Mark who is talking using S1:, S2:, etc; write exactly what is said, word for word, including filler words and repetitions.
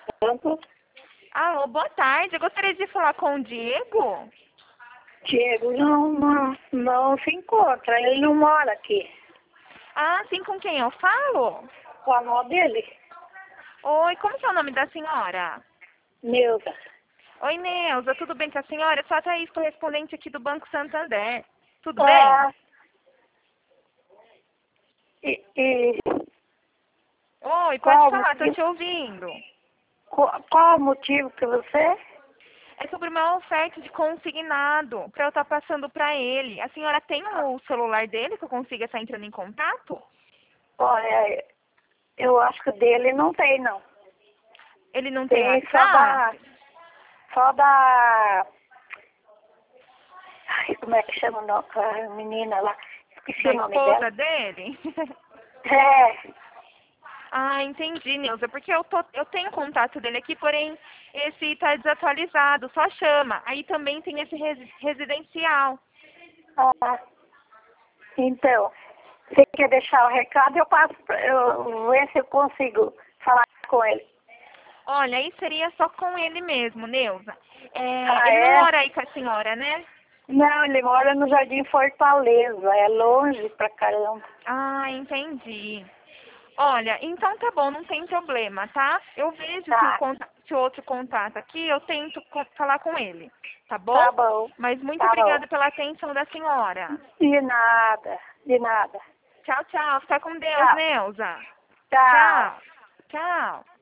S1: Pronto.
S2: Alô, boa tarde. Eu gostaria de falar com o Diego.
S1: Diego não, não, não se encontra, ele não mora aqui.
S2: Ah, sim, com quem eu falo?
S1: O avó dele,
S2: Oi, como que é o nome da senhora?
S1: Neuza.
S2: Oi, Neuza, tudo bem com a senhora? Eu sou a Thaís, correspondente aqui do Banco Santander. Tudo bem?
S1: Ah, e, e
S2: Oi, pode
S1: qual, o
S2: falar, tô
S1: motivo,
S2: te ouvindo.
S1: qual, qual o motivo que você?
S2: É sobre uma oferta de consignado para eu estar passando para ele. A senhora tem o celular dele que eu consiga estar entrando em contato?
S1: Olha, eu acho que dele não tem, não.
S2: Ele não tem
S1: Tem só da,
S2: WhatsApp?
S1: só da, ai, como é que chama o nome, a menina lá? Esqueci
S2: Da
S1: o nome dela.
S2: esposa dele?
S1: É,
S2: Ah, entendi, Neuza, porque eu, tô, eu tenho contato dele aqui, porém esse está desatualizado, só chama. Aí também tem esse resi- residencial.
S1: ah, então, você quer deixar o recado, eu passo, pra- eu vou ver se eu consigo falar com ele.
S2: Olha, aí seria só com ele mesmo, Neuza. É,
S1: Ah,
S2: ele não
S1: é?
S2: mora aí com a senhora, né?
S1: Não, ele mora no Jardim Fortaleza, é longe pra caramba.
S2: Ah, entendi. Olha, então tá bom, não tem problema, tá? Eu vejo se o,
S1: Tá,
S2: conta- se o outro contato aqui, eu tento co- falar com ele, tá bom?
S1: tá bom,
S2: Mas muito
S1: tá bom.
S2: obrigada pela atenção da senhora.
S1: De nada, de nada.
S2: Tchau, tchau. Fica com Deus,
S1: Tchau,
S2: Neuza.
S1: tchau.
S2: Tchau. Tchau.